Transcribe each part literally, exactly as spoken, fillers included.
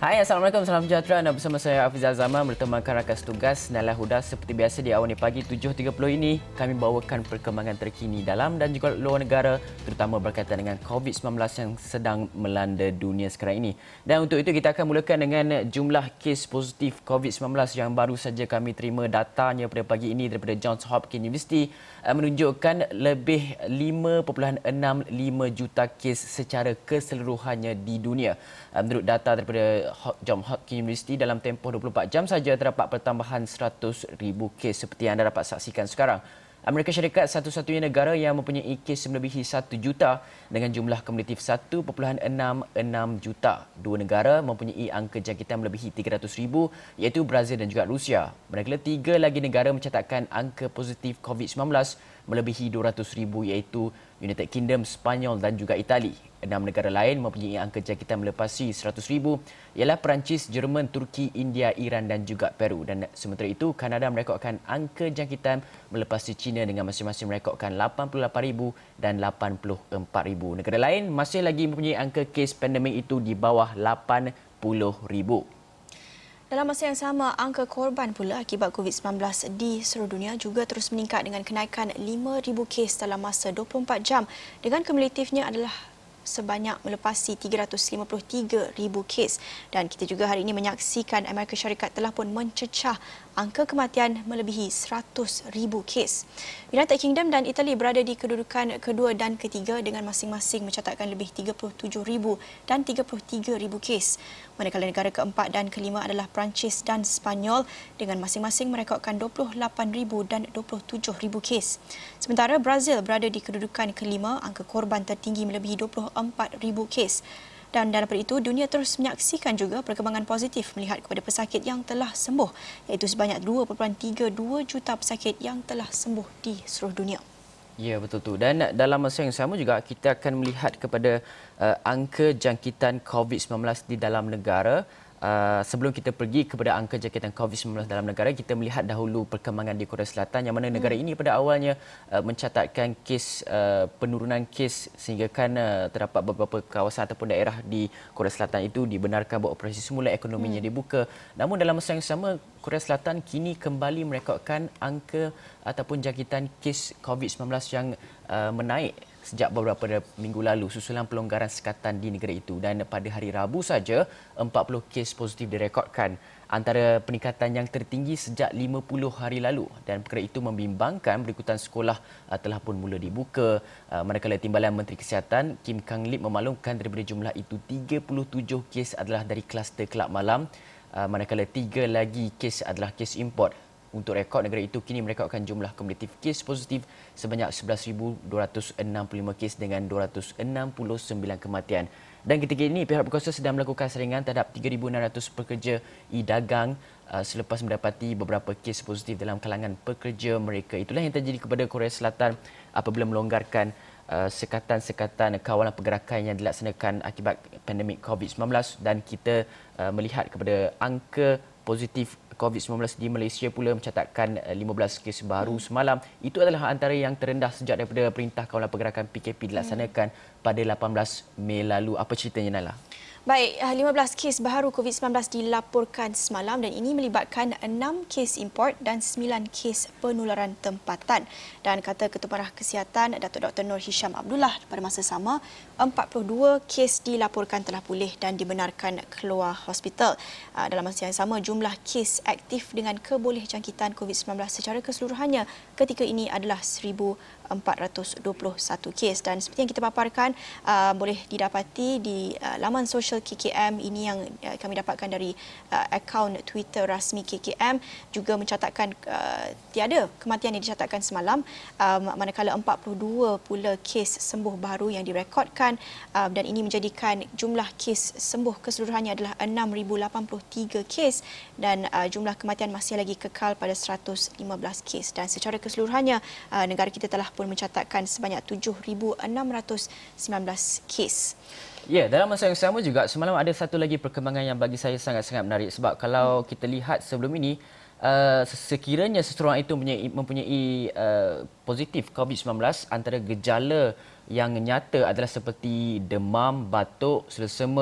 Hai, Assalamualaikum, salam sejahtera. Anda bersama saya Hafizal Zaman bertemakan rakan setugas Nailah Huda. Seperti biasa di awal pagi tujuh tiga puluh ini, kami bawakan perkembangan terkini dalam dan juga luar negara, terutama berkaitan dengan covid sembilan belas yang sedang melanda dunia sekarang ini. Dan untuk itu kita akan mulakan dengan jumlah kes positif covid sembilan belas yang baru saja kami terima datanya pada pagi ini daripada Johns Hopkins University menunjukkan lebih lima perpuluhan enam lima juta kes secara keseluruhannya di dunia. Menurut data daripada Johns Hopkins University, dalam tempoh dua puluh empat jam saja terdapat pertambahan seratus ribu kes seperti yang anda dapat saksikan sekarang. Amerika Syarikat satu-satunya negara yang mempunyai kes melebihi satu juta dengan jumlah kumulatif satu perpuluhan enam enam juta. Dua negara mempunyai angka jangkitan melebihi tiga ratus ribu iaitu Brazil dan juga Rusia. Manakala tiga lagi negara mencatatkan angka positif covid sembilan belas melebihi dua ratus ribu iaitu United Kingdom, Sepanyol dan juga Itali. Enam negara lain mempunyai angka jangkitan melepasi seratus ribu ialah Perancis, Jerman, Turki, India, Iran dan juga Peru. Dan sementara itu, Kanada merekodkan angka jangkitan melepasi China dengan masing-masing merekodkan lapan puluh lapan ribu dan lapan puluh empat ribu. Negara lain masih lagi mempunyai angka kes pandemik itu di bawah lapan puluh ribu. Dalam masa yang sama, angka korban pula akibat covid sembilan belas di seluruh dunia juga terus meningkat dengan kenaikan lima ribu kes dalam masa dua puluh empat jam dengan kumulatifnya adalah sebanyak melepasi tiga ratus lima puluh tiga ribu kes. Dan kita juga hari ini menyaksikan Amerika Syarikat telah pun mencecah angka kematian melebihi seratus ribu kes. United Kingdom dan Itali berada di kedudukan kedua dan ketiga dengan masing-masing mencatatkan lebih tiga puluh tujuh ribu dan tiga puluh tiga ribu kes. Manakala negara keempat dan kelima adalah Perancis dan Sepanyol dengan masing-masing merekodkan dua puluh lapan ribu dan dua puluh tujuh ribu kes. Sementara Brazil berada di kedudukan kelima, angka korban tertinggi melebihi dua puluh empat ribu kes. Dan daripada itu, dunia terus menyaksikan juga perkembangan positif melihat kepada pesakit yang telah sembuh, iaitu sebanyak dua perpuluhan tiga dua juta pesakit yang telah sembuh di seluruh dunia. Ya, betul tu. Dan dalam masa yang sama juga kita akan melihat kepada uh, angka jangkitan covid sembilan belas di dalam negara. Uh, sebelum kita pergi kepada angka jangkitan covid sembilan belas dalam negara, kita melihat dahulu perkembangan di Korea Selatan yang mana negara ini pada awalnya uh, mencatatkan kes uh, penurunan kes sehingga kan uh, terdapat beberapa kawasan ataupun daerah di Korea Selatan itu dibenarkan beroperasi semula, ekonominya hmm. dibuka. Namun dalam masa yang sama, Korea Selatan kini kembali merekodkan angka ataupun jangkitan kes covid sembilan belas yang uh, menaik sejak beberapa minggu lalu susulan pelonggaran sekatan di negara itu. Dan pada hari Rabu saja, empat puluh kes positif direkodkan, antara peningkatan yang tertinggi sejak lima puluh hari lalu. Dan perkara itu membimbangkan berikutan sekolah uh, telah pun mula dibuka. Uh, manakala Timbalan Menteri Kesihatan Kim Kang Lip memaklumkan daripada jumlah itu tiga puluh tujuh kes adalah dari kluster kelab malam, uh, manakala tiga lagi kes adalah kes import. Untuk rekod, negara itu kini merekodkan jumlah kumulatif kes positif sebanyak sebelas ribu dua ratus enam puluh lima kes dengan dua ratus enam puluh sembilan kematian. Dan ketika ini, pihak berkuasa sedang melakukan saringan terhadap tiga ribu enam ratus pekerja e-dagang uh, selepas mendapati beberapa kes positif dalam kalangan pekerja mereka. Itulah yang terjadi kepada Korea Selatan apabila melonggarkan uh, sekatan-sekatan kawalan pergerakan yang dilaksanakan akibat pandemik covid sembilan belas. Dan kita uh, melihat kepada angka positif covid sembilan belas di Malaysia pula mencatatkan lima belas kes baru semalam. Itu adalah antara yang terendah sejak daripada Perintah Kawalan Pergerakan P K P dilaksanakan pada lapan belas Mei lalu. Apa ceritanya, Nala? Baik, lima belas kes baharu covid sembilan belas dilaporkan semalam dan ini melibatkan enam kes import dan sembilan kes penularan tempatan. Dan kata Ketua Pengarah Kesihatan Datuk Doktor Nur Hisham Abdullah, pada masa sama empat puluh dua kes dilaporkan telah pulih dan dibenarkan keluar hospital. Dalam masa yang sama, jumlah kes aktif dengan kebolehjangkitan covid sembilan belas secara keseluruhannya ketika ini adalah seribu empat ratus dua puluh satu kes. Dan seperti yang kita paparkan, uh, boleh didapati di uh, laman sosial K K M ini yang uh, kami dapatkan dari uh, akaun Twitter rasmi K K M juga mencatatkan uh, tiada kematian yang dicatatkan semalam, um, manakala empat puluh dua pula kes sembuh baru yang direkodkan, uh, dan ini menjadikan jumlah kes sembuh keseluruhannya adalah enam ribu lapan puluh tiga kes dan uh, jumlah kematian masih lagi kekal pada seratus lima belas kes. Dan secara keseluruhannya, uh, negara kita telah pun mencatatkan sebanyak tujuh ribu enam ratus sembilan belas kes. Ya, dalam masa yang sama juga semalam ada satu lagi perkembangan yang bagi saya sangat-sangat menarik, sebab kalau kita lihat sebelum ini, uh, sekiranya seseorang itu mempunyai, mempunyai uh, positif covid sembilan belas, antara gejala yang nyata adalah seperti demam, batuk, selesema,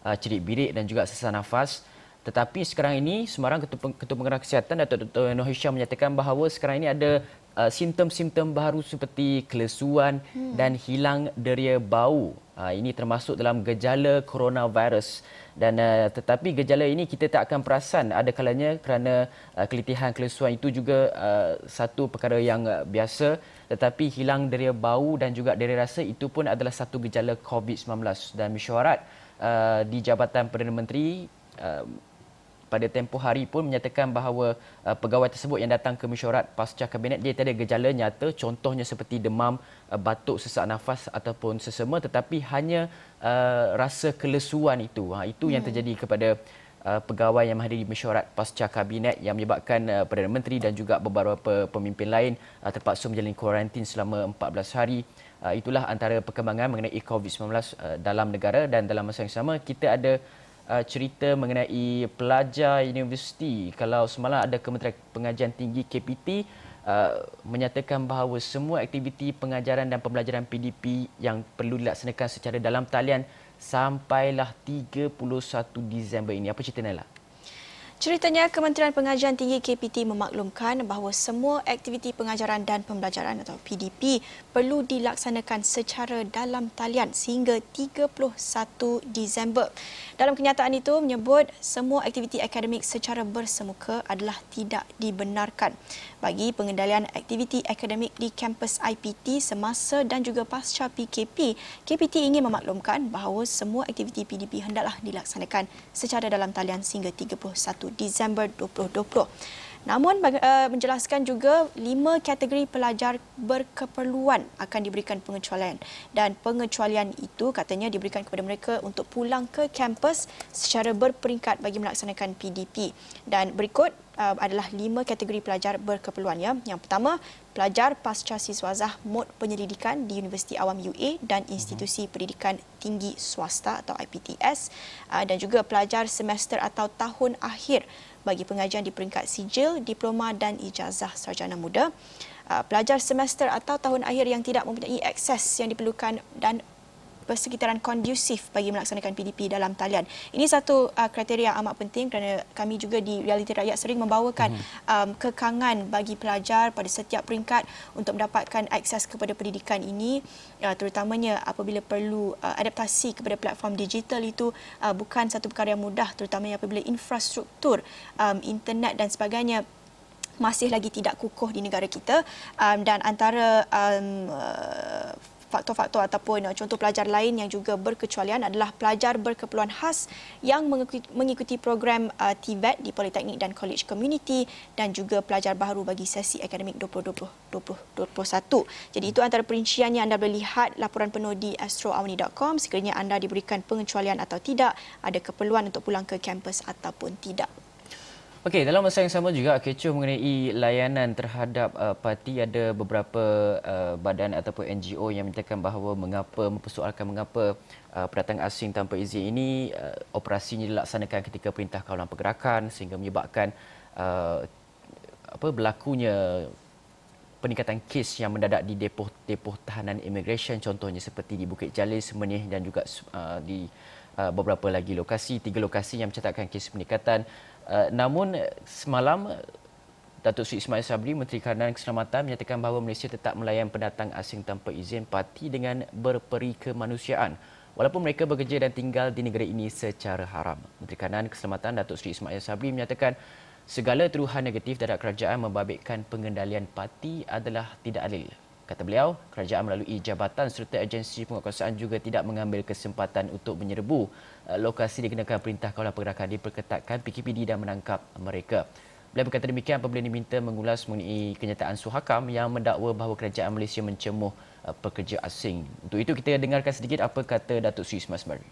uh, cerit-birit dan juga sesak nafas. Tetapi sekarang ini Semarang Ketua, Ketua Pengarah Kesihatan Datuk Doktor Noor Hisham menyatakan bahawa sekarang ini ada uh, simptom-simptom baru seperti kelesuan hmm. dan hilang deria bau. Uh, ini termasuk dalam gejala coronavirus. Dan uh, tetapi gejala ini kita tak akan perasan ada kalanya kerana uh, kelitihan kelesuan itu juga uh, satu perkara yang uh, biasa, tetapi hilang deria bau dan juga deria rasa itu pun adalah satu gejala COVID sembilan belas. Dan mesyuarat uh, di Jabatan Perdana Menteri uh, pada tempoh hari pun menyatakan bahawa uh, pegawai tersebut yang datang ke mesyuarat pasca kabinet dia tiada gejala nyata, contohnya seperti demam, uh, batuk, sesak nafas ataupun sesama, tetapi hanya uh, rasa kelesuan itu. Ha, itu hmm. yang terjadi kepada uh, pegawai yang menghadiri mesyuarat pasca kabinet yang menyebabkan uh, Perdana Menteri dan juga beberapa pemimpin lain uh, terpaksa menjalani kuarantin selama empat belas hari. Uh, itulah antara perkembangan mengenai COVID sembilan belas uh, dalam negara. Dan dalam masa yang sama kita ada Uh, cerita mengenai pelajar universiti. Kalau semalam ada Kementerian Pengajian Tinggi K P T uh, menyatakan bahawa semua aktiviti pengajaran dan pembelajaran P D P yang perlu dilaksanakan secara dalam talian sampailah tiga puluh satu Disember ini. Apa cerita Naila? Ceritanya, Kementerian Pengajian Tinggi K P T memaklumkan bahawa semua aktiviti pengajaran dan pembelajaran atau P D P perlu dilaksanakan secara dalam talian sehingga tiga puluh satu Disember. Dalam kenyataan itu menyebut semua aktiviti akademik secara bersemuka adalah tidak dibenarkan. Bagi pengendalian aktiviti akademik di kampus I P T semasa dan juga pasca P K P, K P T ingin memaklumkan bahawa semua aktiviti P D P hendaklah dilaksanakan secara dalam talian sehingga tiga puluh satu Disember dua ribu dua puluh. Namun uh, menjelaskan juga lima kategori pelajar berkeperluan akan diberikan pengecualian, dan pengecualian itu katanya diberikan kepada mereka untuk pulang ke kampus secara berperingkat bagi melaksanakan P D P. Dan berikut uh, adalah lima kategori pelajar berkeperluan ya. Yang pertama, pelajar pasca siswazah mod penyelidikan di Universiti Awam U A dan institusi pendidikan tinggi swasta atau I P T S, uh, dan juga pelajar semester atau tahun akhir bagi pengajian di peringkat sijil, diploma dan ijazah sarjana muda. Uh, pelajar semester atau tahun akhir yang tidak mempunyai akses yang diperlukan dan persekitaran kondusif bagi melaksanakan P D P dalam talian. Ini satu uh, kriteria amat penting kerana kami juga di Realiti Rakyat sering membawakan mm-hmm. um, kekangan bagi pelajar pada setiap peringkat untuk mendapatkan akses kepada pendidikan ini, uh, terutamanya apabila perlu uh, adaptasi kepada platform digital itu uh, bukan satu perkara yang mudah, terutamanya apabila infrastruktur um, internet dan sebagainya masih lagi tidak kukuh di negara kita. Um, dan antara um, uh, faktor-faktor ataupun contoh pelajar lain yang juga berkecualian adalah pelajar berkeperluan khas yang mengikuti, mengikuti program uh, T V E T di Politeknik dan College Community, dan juga pelajar baru bagi sesi akademik dua ribu dua puluh dua ribu dua puluh satu. Jadi itu antara perincian yang anda boleh lihat laporan penuh di astro awani dot com sekiranya anda diberikan pengecualian atau tidak, ada keperluan untuk pulang ke kampus ataupun tidak. Okey, dalam masa yang sama juga kecoh mengenai layanan terhadap uh, parti, ada beberapa uh, badan ataupun N G O yang menyatakan bahawa mengapa mempersoalkan mengapa uh, pendatang asing tanpa izin ini uh, operasinya dilaksanakan ketika Perintah Kawalan Pergerakan sehingga menyebabkan uh, apa berlakunya peningkatan kes yang mendadak di depoh-depoh tahanan immigration, contohnya seperti di Bukit Jalil, Semenih dan juga uh, di uh, beberapa lagi lokasi, tiga lokasi yang mencatatkan kes peningkatan. Uh, namun semalam Datuk Seri Ismail Sabri, Menteri Kanan Keselamatan, menyatakan bahawa Malaysia tetap melayan pendatang asing tanpa izin parti dengan berperi kemanusiaan walaupun mereka bekerja dan tinggal di negara ini secara haram. Menteri Kanan Keselamatan Datuk Seri Ismail Sabri menyatakan segala tuduhan negatif terhadap kerajaan membabitkan pengendalian parti adalah tidak adil. Kata beliau, kerajaan melalui jabatan serta agensi penguatkuasaan juga tidak mengambil kesempatan untuk menyerbu lokasi dikenakan Perintah Kawalan Pergerakan, diperketatkan P K P D dan menangkap mereka. Beliau berkata demikian apabila diminta mengulas mengenai kenyataan Suhakam yang mendakwa bahawa kerajaan Malaysia mencemuh pekerja asing. Untuk itu kita dengarkan sedikit apa kata Datuk Seri Ismail Sabri.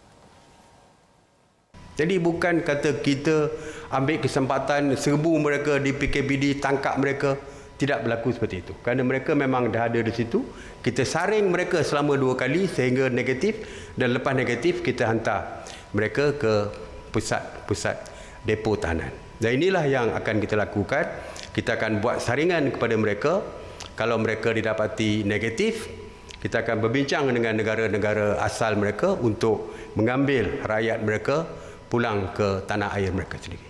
Jadi bukan kata kita ambil kesempatan serbu mereka di P K P D, tangkap mereka. Tidak berlaku seperti itu. Kerana mereka memang dah ada di situ. Kita saring mereka selama dua kali sehingga negatif, dan lepas negatif kita hantar mereka ke pusat-pusat depo tahanan. Dan inilah yang akan kita lakukan. Kita akan buat saringan kepada mereka. Kalau mereka didapati negatif, Kita akan berbincang dengan negara-negara asal mereka untuk mengambil rakyat mereka pulang ke tanah air mereka sendiri.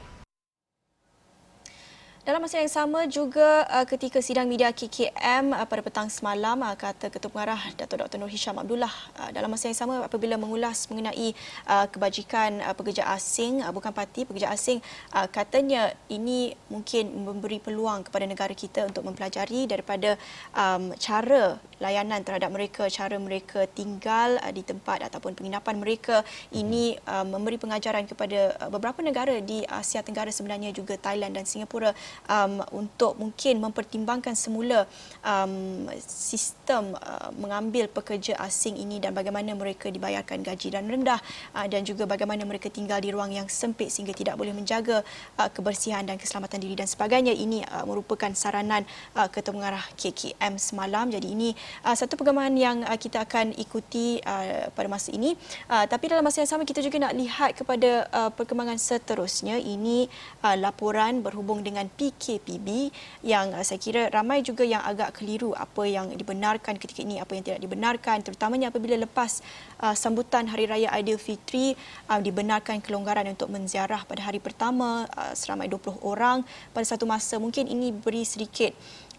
Dalam masa yang sama juga uh, ketika sidang media K K M uh, pada petang semalam, uh, kata Ketua Pengarah Datuk Doktor Nur Hisham Abdullah, uh, dalam masa yang sama apabila mengulas mengenai uh, kebajikan uh, pekerja asing, uh, bukan parti pekerja asing, uh, katanya ini mungkin memberi peluang kepada negara kita untuk mempelajari daripada um, cara layanan terhadap mereka, cara mereka tinggal uh, di tempat ataupun penginapan mereka. Ini uh, memberi pengajaran kepada uh, beberapa negara di Asia Tenggara, sebenarnya juga Thailand dan Singapura, Um, untuk mungkin mempertimbangkan semula um, sistem uh, mengambil pekerja asing ini dan bagaimana mereka dibayarkan gaji dan rendah, uh, dan juga bagaimana mereka tinggal di ruang yang sempit sehingga tidak boleh menjaga uh, kebersihan dan keselamatan diri dan sebagainya. Ini uh, merupakan saranan uh, Ketua Pengarah K K M semalam. Jadi ini uh, satu perkembangan yang uh, kita akan ikuti uh, pada masa ini. Uh, tapi dalam masa yang sama kita juga nak lihat kepada uh, perkembangan seterusnya. Ini uh, laporan berhubung dengan P K P B yang uh, saya kira ramai juga yang agak keliru apa yang dibenarkan ketika ini, apa yang tidak dibenarkan, terutamanya apabila lepas uh, sambutan Hari Raya Aidilfitri uh, dibenarkan kelonggaran untuk menziarah pada hari pertama uh, seramai dua puluh orang pada satu masa. Mungkin ini beri sedikit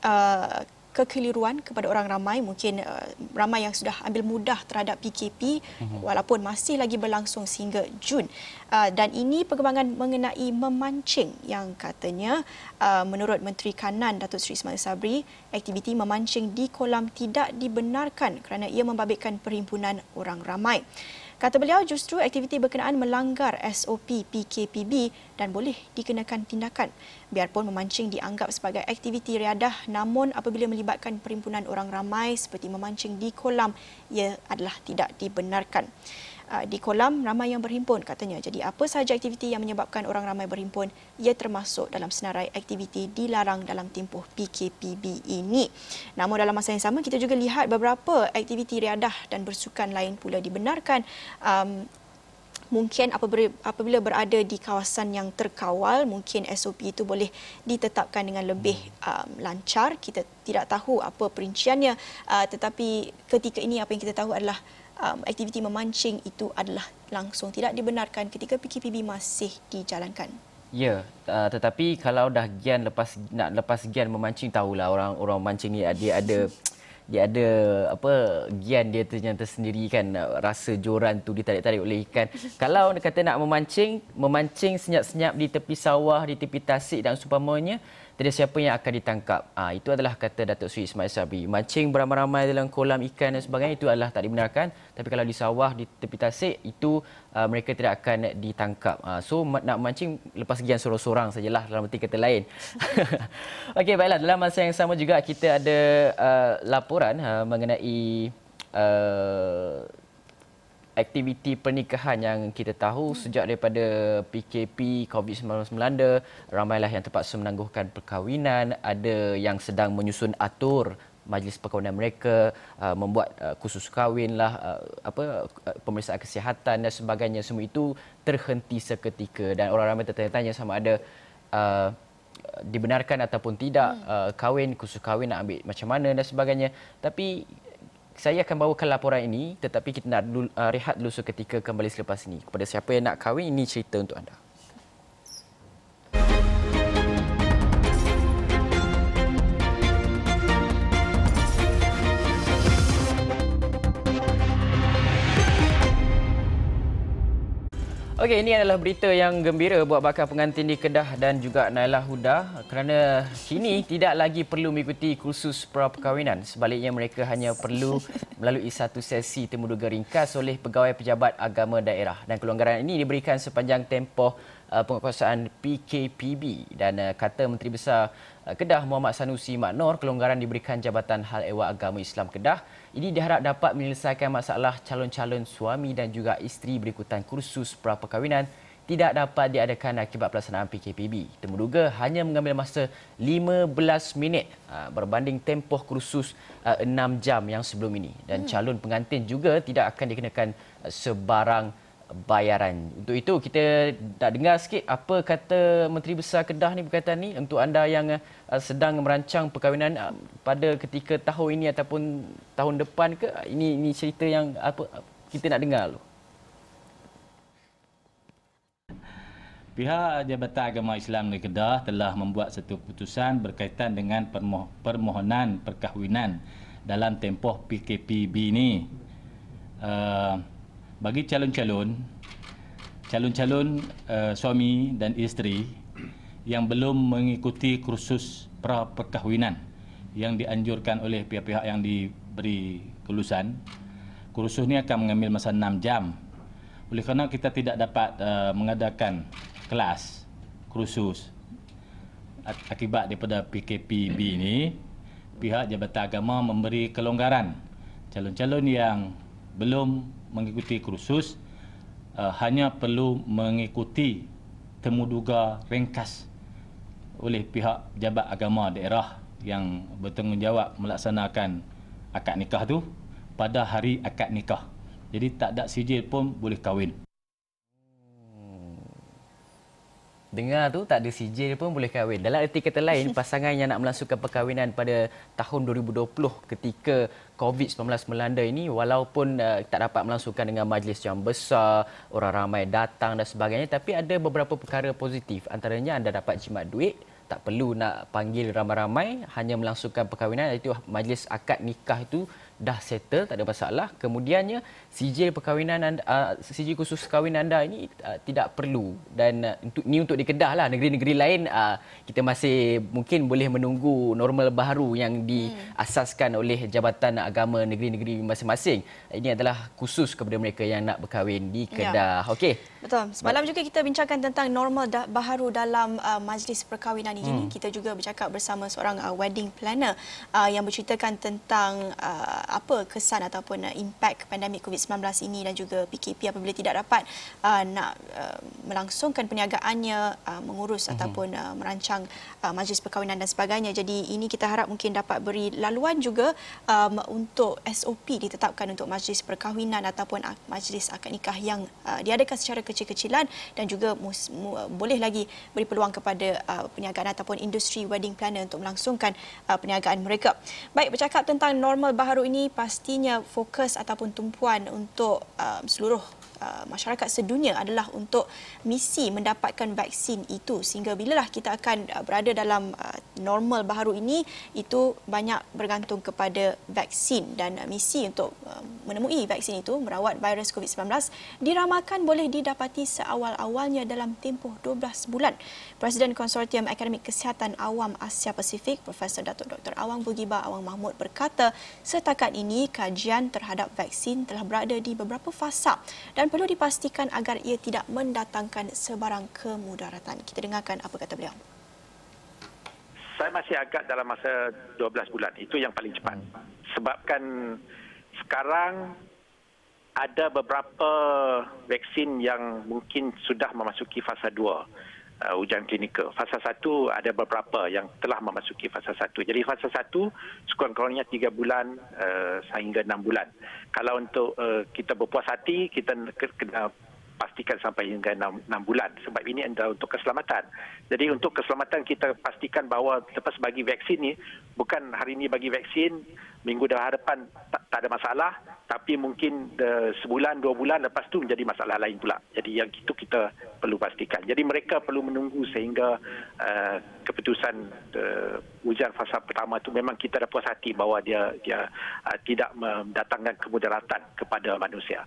uh, kekeliruan kepada orang ramai, mungkin uh, ramai yang sudah ambil mudah terhadap P K P uh-huh. walaupun masih lagi berlangsung sehingga Jun. Uh, dan ini perkembangan mengenai memancing yang katanya uh, menurut Menteri Kanan Datuk Seri Ismail Sabri, aktiviti memancing di kolam tidak dibenarkan kerana ia membabitkan perhimpunan orang ramai. Kata beliau, justru aktiviti berkenaan melanggar S O P P K P B dan boleh dikenakan tindakan. Biarpun memancing dianggap sebagai aktiviti riadah, namun apabila melibatkan perhimpunan orang ramai seperti memancing di kolam, ia adalah tidak dibenarkan. Di kolam ramai yang berhimpun katanya. Jadi apa sahaja aktiviti yang menyebabkan orang ramai berhimpun, ia termasuk dalam senarai aktiviti dilarang dalam tempoh P K P B ini. Namun dalam masa yang sama kita juga lihat beberapa aktiviti riadah dan bersukan lain pula dibenarkan. Um, Mungkin apabila berada di kawasan yang terkawal, mungkin S O P itu boleh ditetapkan dengan lebih um, lancar. Kita tidak tahu apa perinciannya, uh, tetapi ketika ini apa yang kita tahu adalah um, aktiviti memancing itu adalah langsung tidak dibenarkan ketika P K P B masih dijalankan. Ya, uh, tetapi kalau dah gian lepas nak lepas gian memancing, tahulah orang orang mancing ni dia ada dia ada apa gian dia ternyata sendiri kan, rasa joran tu ditarik-tarik oleh ikan. Kalau kata nak memancing, memancing senyap-senyap di tepi sawah, di tepi tasik dan seumpamanya, tidak siapa yang akan ditangkap. Ah, itu adalah kata Datuk Seri Ismail Sabri. Mancing beramai-ramai dalam kolam ikan dan sebagainya itu adalah tak dibenarkan. Tapi kalau di sawah, di tepi tasik, itu uh, mereka tidak akan ditangkap. Uh, so nak mancing lepas gian sorang-sorang sajalah, dalam arti kata lain. Okey, baiklah. Dalam masa yang sama juga kita ada uh, laporan uh, mengenai uh, aktiviti pernikahan yang kita tahu sejak daripada P K P COVID sembilan belas melanda, ramailah yang terpaksa menangguhkan perkahwinan, ada yang sedang menyusun atur majlis perkahwinan mereka, uh, membuat uh, kursus kahwin lah, uh, apa uh, pemeriksaan kesihatan dan sebagainya. Semua itu terhenti seketika dan orang ramai tertanya-tanya sama ada uh, dibenarkan ataupun tidak uh, kahwin, kursus kahwin nak ambil macam mana dan sebagainya. Tapi saya akan bawakan laporan ini, tetapi kita nak dulu, uh, rehat dulu seketika, kembali selepas ini. Kepada siapa yang nak kahwin, ini cerita untuk anda. Okey, ini adalah berita yang gembira buat bakal pengantin di Kedah dan juga Nailah Huda, kerana kini tidak lagi perlu mengikuti kursus pra-perkahwinan. Sebaliknya mereka hanya perlu melalui satu sesi temuduga ringkas oleh pegawai pejabat agama daerah. Dan kelonggaran ini diberikan sepanjang tempoh uh, penguasaan P K P B. Dan uh, kata Menteri Besar uh, Kedah Muhammad Sanusi Maknor, kelonggaran diberikan Jabatan Hal Ehwal Agama Islam Kedah. Ini diharap dapat menyelesaikan masalah calon-calon suami dan juga isteri berikutan kursus pra-perkahwinan tidak dapat diadakan akibat pelaksanaan P K P B. Temuduga hanya mengambil masa lima belas minit berbanding tempoh kursus enam jam yang sebelum ini. Dan calon pengantin juga tidak akan dikenakan sebarang bayaran. Untuk itu kita nak dengar sikit apa kata Menteri Besar Kedah ni berkaitan ni untuk anda yang uh, sedang merancang perkahwinan uh, pada ketika tahun ini ataupun tahun depan ke. Ini ini cerita yang apa kita nak dengar dulu. Pihak Jabatan Agama Islam Negeri Kedah telah membuat satu keputusan berkaitan dengan permoh permohonan perkahwinan dalam tempoh P K P B ini. Uh, bagi calon-calon, calon-calon uh, suami dan isteri yang belum mengikuti kursus pra-perkahwinan yang dianjurkan oleh pihak-pihak yang diberi kelulusan, kursus ini akan mengambil masa enam jam. Oleh kerana kita tidak dapat uh, mengadakan kelas kursus akibat daripada P K P B ini, pihak Jabatan Agama memberi kelonggaran calon-calon yang belum mengikuti kursus uh, hanya perlu mengikuti temuduga ringkas oleh pihak Jabat Agama daerah yang bertanggungjawab melaksanakan akad nikah tu pada hari akad nikah. Jadi tak ada sijil pun boleh kahwin. Dengar tu, tak ada sijil pun boleh kahwin. Dalam erti kata lain, pasangan yang nak melangsungkan perkahwinan pada tahun dua ribu dua puluh ketika COVID sembilan belas melanda ini, walaupun uh, tak dapat melangsungkan dengan majlis yang besar, orang ramai datang dan sebagainya, tapi ada beberapa perkara positif. Antaranya anda dapat jimat duit, tak perlu nak panggil ramai-ramai, hanya melangsungkan perkahwinan, iaitu majlis akad nikah itu dah settle, tak ada masalah. Kemudiannya sijil perkahwinan anda, uh, sijil khusus kahwin anda ini uh, tidak perlu, dan uh, untuk ni untuk di Kedah lah. Negeri-negeri lain uh, kita masih mungkin boleh menunggu normal baharu yang diasaskan oleh Jabatan Agama negeri-negeri masing-masing. Ini adalah khusus kepada mereka yang nak berkahwin di Kedah. Ya. Okey. Betul. Semalam juga kita bincangkan tentang normal da- baharu dalam uh, majlis perkahwinan ini. Hmm. Kita juga bercakap bersama seorang uh, wedding planner uh, yang berceritakan tentang uh, apa kesan ataupun uh, impak pandemik COVID sembilan belas ini dan juga P K P apabila tidak dapat uh, nak uh, melangsungkan perniagaannya, uh, mengurus uh-huh. ataupun uh, merancang uh, majlis perkahwinan dan sebagainya. Jadi ini kita harap mungkin dapat beri laluan juga um, untuk S O P ditetapkan untuk majlis perkahwinan ataupun uh, majlis akad nikah yang uh, diadakan secara kecil-kecilan, dan juga mus, mu, uh, boleh lagi beri peluang kepada uh, perniagaan ataupun industri wedding planner untuk melangsungkan uh, perniagaan mereka. Baik, bercakap tentang normal baharu ini, pastinya fokus ataupun tumpuan untuk uh, seluruh uh, masyarakat sedunia adalah untuk misi mendapatkan vaksin itu, sehingga bilalah kita akan uh, berada dalam uh, normal baharu ini, itu banyak bergantung kepada vaksin, dan uh, misi untuk uh, menemui vaksin itu, merawat virus COVID sembilan belas, diramalkan boleh didapati seawal-awalnya dalam tempoh dua belas bulan. Presiden Konsortium Akademik Kesihatan Awam Asia Pasifik, Profesor Datuk Doktor Awang Bugibah Awang Mahmud berkata, setakat ini kajian terhadap vaksin telah berada di beberapa fasa dan perlu dipastikan agar ia tidak mendatangkan sebarang kemudaratan. Kita dengarkan apa kata beliau. Saya masih agak dalam masa dua belas bulan. Itu yang paling cepat. Sebabkan sekarang ada beberapa vaksin yang mungkin sudah memasuki fasa dua. Uh, ujian klinikal. Fasa satu ada beberapa yang telah memasuki fasa satu. Jadi fasa satu sekurang-kurangnya tiga bulan uh, sehingga enam bulan. Kalau untuk uh, kita berpuas hati, kita kena pastikan sampai hingga enam bulan. Sebab ini adalah untuk keselamatan. Jadi untuk keselamatan kita pastikan bahawa lepas bagi vaksin ni, bukan hari ini bagi vaksin, minggu depan tak, tak ada masalah, tapi mungkin uh, sebulan, dua bulan lepas tu menjadi masalah lain pula. Jadi yang itu kita perlu pastikan. Jadi mereka perlu menunggu sehingga uh, keputusan uh, ujian fasa pertama itu memang kita dah puas hati bahawa dia dia uh, tidak mendatangkan kemudaratan kepada manusia.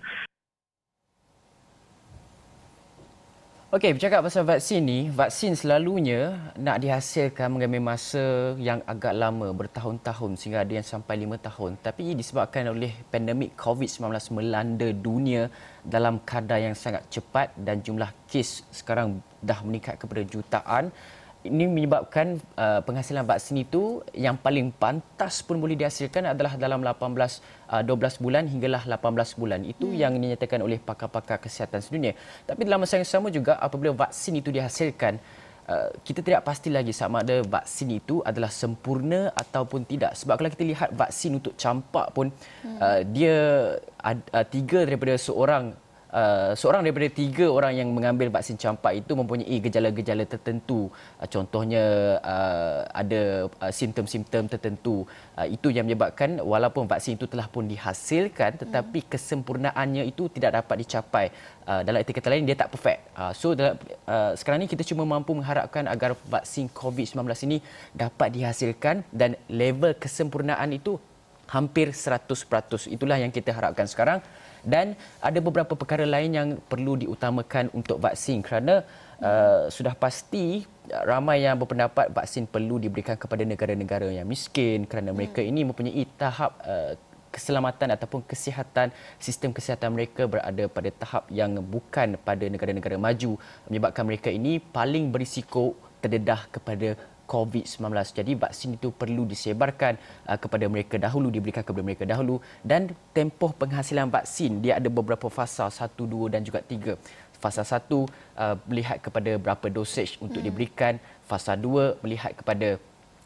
Okey, bercakap pasal vaksin ni, vaksin selalunya nak dihasilkan mengambil masa yang agak lama, bertahun-tahun, sehingga ada yang sampai lima tahun. Tapi disebabkan oleh pandemik COVID sembilan belas melanda dunia dalam kadar yang sangat cepat dan jumlah kes sekarang dah meningkat kepada jutaan, ini menyebabkan uh, penghasilan vaksin itu yang paling pantas pun boleh dihasilkan adalah dalam lapan belas, dua belas bulan hinggalah lapan belas bulan. Itu hmm. yang dinyatakan oleh pakar-pakar kesihatan sedunia. Tapi dalam masa yang sama juga, apabila vaksin itu dihasilkan, uh, kita tidak pasti lagi sama ada vaksin itu adalah sempurna ataupun tidak. Sebab kalau kita lihat vaksin untuk campak pun, hmm. uh, dia uh, tiga daripada seorang uh, seorang daripada tiga orang yang mengambil vaksin campak itu mempunyai gejala-gejala tertentu. Uh, contohnya uh, ada uh, simptom-simptom tertentu. Uh, itu yang menyebabkan walaupun vaksin itu telah pun dihasilkan tetapi hmm. kesempurnaannya itu tidak dapat dicapai. Uh, dalam erti kata lain dia tak perfect. Uh, so dalam, uh, sekarang ni kita cuma mampu mengharapkan agar vaksin covid sembilan belas ini dapat dihasilkan dan level kesempurnaan itu hampir seratus peratus. Itulah yang kita harapkan sekarang. Dan ada beberapa perkara lain yang perlu diutamakan untuk vaksin kerana uh, sudah pasti ramai yang berpendapat vaksin perlu diberikan kepada negara-negara yang miskin kerana mereka ini mempunyai tahap uh, keselamatan ataupun kesihatan, sistem kesihatan mereka berada pada tahap yang bukan pada negara-negara maju, menyebabkan mereka ini paling berisiko terdedah kepada covid sembilan belas. Jadi vaksin itu perlu disebarkan uh, kepada mereka dahulu, diberikan kepada mereka dahulu. Dan tempoh penghasilan vaksin, dia ada beberapa fasa, satu, dua dan juga tiga. Fasa satu uh, melihat kepada berapa dosage untuk hmm. diberikan. Fasa dua melihat kepada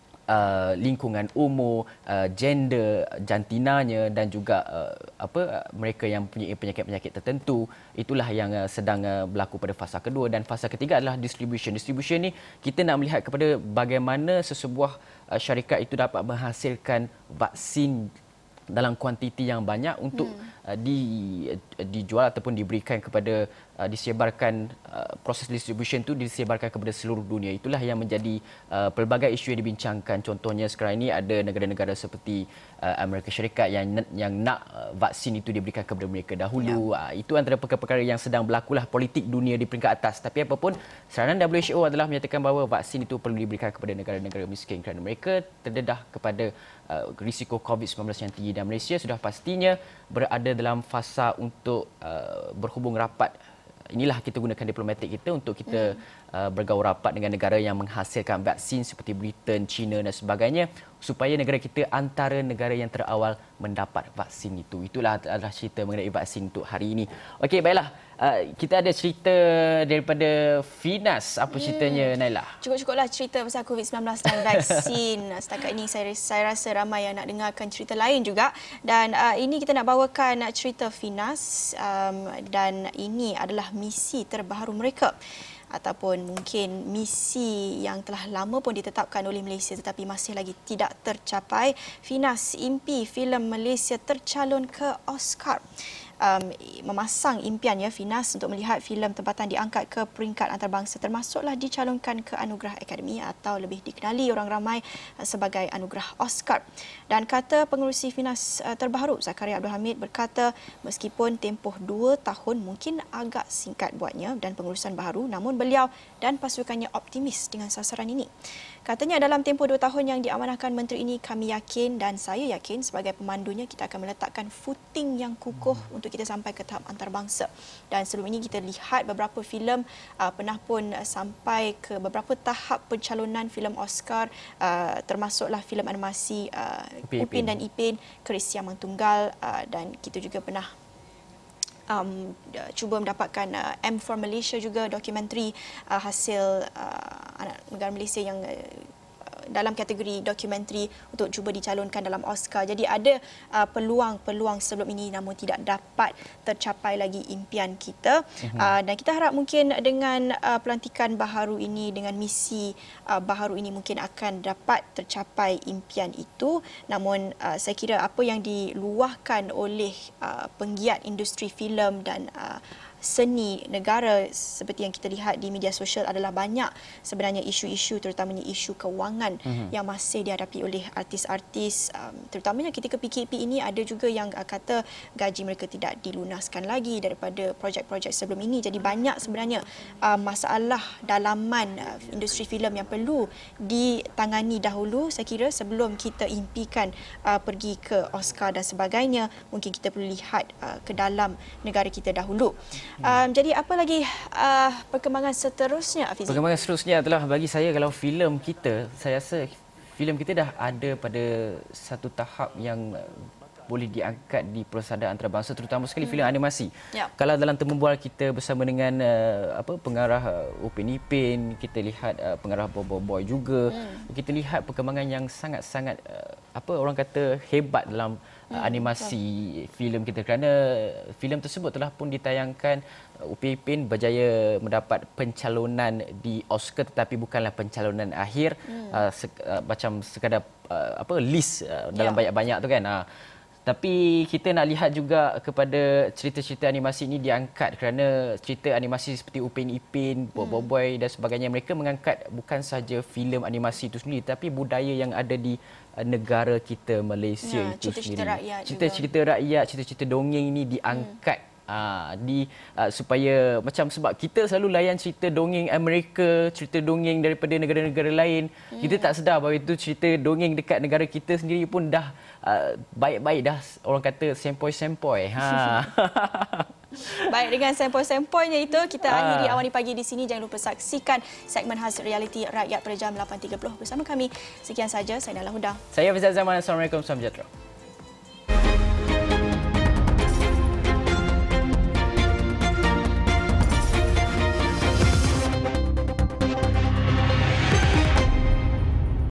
Uh, lingkungan umur, uh, gender, jantinanya dan juga uh, apa uh, mereka yang mempunyai penyakit-penyakit tertentu. Itulah yang uh, sedang uh, berlaku pada fasa kedua. Dan fasa ketiga adalah distribution. Distribution ni kita nak melihat kepada bagaimana sesebuah uh, syarikat itu dapat menghasilkan vaksin dalam kuantiti yang banyak untuk hmm. uh, di, uh, dijual ataupun diberikan kepada uh, disebarkan uh, proses distribution itu disebarkan kepada seluruh dunia. Itulah yang menjadi uh, pelbagai isu yang dibincangkan. Contohnya sekarang ini ada negara-negara seperti uh, Amerika Syarikat yang yang nak uh, vaksin itu diberikan kepada mereka dahulu. Ya. Uh, itu antara perkara-perkara yang sedang berlakulah politik dunia di peringkat atas. Tapi apapun, saranan W H O adalah menyatakan bahawa vaksin itu perlu diberikan kepada negara-negara miskin kerana mereka terdedah kepada uh, risiko covid sembilan belas yang tinggi. Dan Malaysia sudah pastinya berada dalam fasa untuk uh, berhubung rapat. Inilah kita gunakan diplomatik kita untuk kita hmm. uh, bergaul rapat dengan negara yang menghasilkan vaksin seperti Britain, China dan sebagainya supaya negara kita antara negara yang terawal mendapat vaksin itu. Itulah adalah cerita mengenai vaksin untuk hari ini. Okey, baiklah. Uh, kita ada cerita daripada Finas. Apa ceritanya, hmm. Naila? Cukup-cukuplah cerita pasal covid sembilan belas dan vaksin. Setakat ini saya, saya rasa ramai yang nak dengarkan cerita lain juga. Dan uh, ini kita nak bawakan cerita Finas um, dan ini adalah misi terbaru mereka. Ataupun mungkin misi yang telah lama pun ditetapkan oleh Malaysia tetapi masih lagi tidak tercapai. Finas impi filem Malaysia tercalon ke Oscar. Um, memasang impiannya Finas untuk melihat filem tempatan diangkat ke peringkat antarabangsa termasuklah dicalonkan ke anugerah Akademi atau lebih dikenali orang ramai sebagai anugerah Oscar. Dan kata pengerusi Finas uh, terbaru Zakaria Abdul Hamid berkata meskipun tempoh dua tahun mungkin agak singkat buatnya dan pengurusan baru, namun beliau dan pasukannya optimis dengan sasaran ini. Katanya dalam tempoh dua tahun yang diamanahkan menteri ini, kami yakin dan saya yakin sebagai pemandunya kita akan meletakkan footing yang kukuh untuk kita sampai ke tahap antarabangsa. Dan sebelum ini kita lihat beberapa filem uh, pernah pun uh, sampai ke beberapa tahap pencalonan filem Oscar, uh, termasuklah filem animasi uh, Upin dan Ipin, Keris Yang Tunggal, uh, dan kita juga pernah Um, cuba mendapatkan uh, M for Malaysia juga, dokumentari uh, hasil uh, anak negara Malaysia yang uh, dalam kategori dokumentari untuk cuba dicalonkan dalam Oscar. Jadi ada uh, peluang-peluang sebelum ini namun tidak dapat tercapai lagi impian kita. Uh-huh. Uh, dan kita harap mungkin dengan uh, pelantikan baharu ini, dengan misi uh, baharu ini mungkin akan dapat tercapai impian itu. Namun uh, saya kira apa yang diluahkan oleh uh, penggiat industri filem dan uh, seni negara seperti yang kita lihat di media sosial adalah banyak sebenarnya isu-isu, terutamanya isu kewangan mm-hmm. yang masih dihadapi oleh artis-artis, um, terutamanya ketika P K P ini. Ada juga yang uh, kata gaji mereka tidak dilunaskan lagi daripada projek-projek sebelum ini. Jadi banyak sebenarnya uh, masalah dalaman uh, industri filem yang perlu ditangani dahulu saya kira sebelum kita impikan uh, pergi ke Oscar dan sebagainya. Mungkin kita perlu lihat uh, ke dalam negara kita dahulu. Um, jadi apa lagi uh, perkembangan seterusnya, Afizi? Perkembangan seterusnya adalah bagi saya kalau filem kita, saya rasa filem kita dah ada pada satu tahap yang boleh diangkat di persada antarabangsa, terutama sekali hmm. filem animasi. Yep. Kalau dalam temu bual kita bersama dengan uh, apa pengarah uh, Upin Ipin, kita lihat uh, pengarah Bobo Boy juga, hmm. kita lihat perkembangan yang sangat-sangat uh, apa orang kata hebat dalam uh, animasi hmm. filem kita, kerana filem tersebut telah pun ditayangkan. Upin Ipin berjaya mendapat pencalonan di Oscar, tetapi bukanlah pencalonan akhir, hmm. uh, se, uh, macam sekadar uh, apa list uh, dalam yeah. banyak-banyak tu kan. Uh, tapi kita nak lihat juga kepada cerita-cerita animasi ini diangkat, kerana cerita animasi seperti Upin Ipin, Bobo Boy dan sebagainya, mereka mengangkat bukan sahaja filem animasi itu sendiri, tapi budaya yang ada di negara kita Malaysia ya, itu cerita-cerita sendiri. Rakyat cerita-cerita rakyat, cerita-cerita dongeng ini diangkat. Hmm. Uh, di uh, supaya macam, sebab kita selalu layan cerita dongeng Amerika, cerita dongeng daripada negara-negara lain, hmm. kita tak sedar bahawa itu cerita dongeng dekat negara kita sendiri pun dah uh, baik-baik, dah orang kata sempoi-sempoi. Ha. Baik, dengan sempoi-sempoinya itu kita ah. akhiri Awani Pagi di sini. Jangan lupa saksikan segmen khas realiti rakyat pada jam lapan tiga puluh bersama kami. Sekian saja, saya Nala Huda. Saya Fizal Zaman. Assalamualaikum, salam sejahtera.